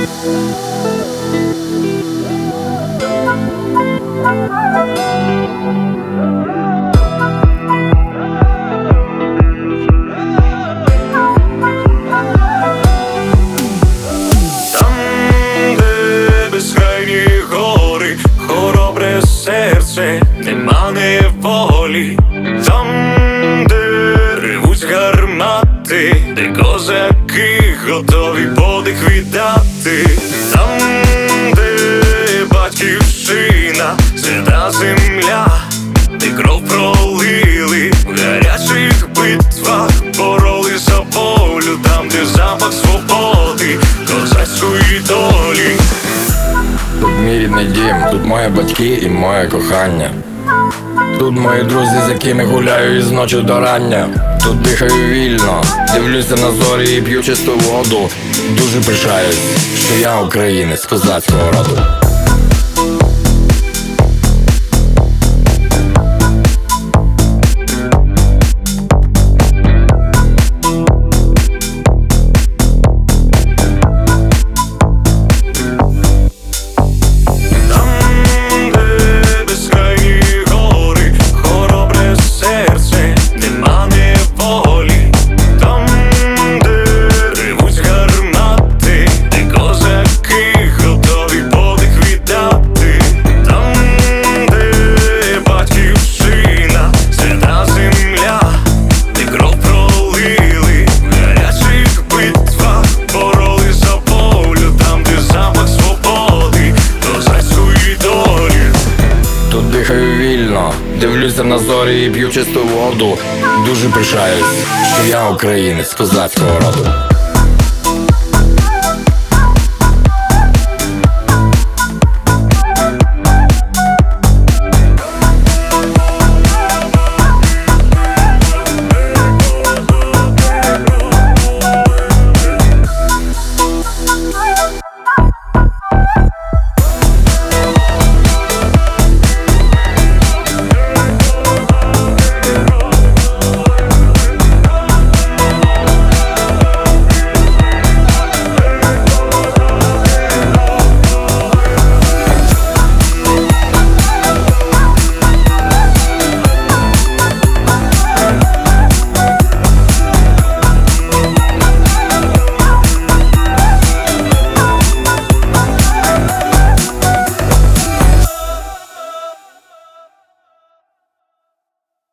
Серце, нема неволі, там, де ревуть гармати, де козаки готові подих віддати, там, де батьківщина, свята земля, де кров пролили, в гарячих битвах бороли за волю, там, де запах свободи, козацької долі. Тут мій рідний дім, тут мої батьки і моє кохання. Тут мої друзі, з якими гуляю із ночі до рання. Тут дихаю вільно, дивлюся на зорі і п'ю чисту воду. Дуже пишаюсь, що я українець козацького роду. Дивлюся на зорі і п'ю чисту воду. Дуже пишаюсь, що я українець козацького роду.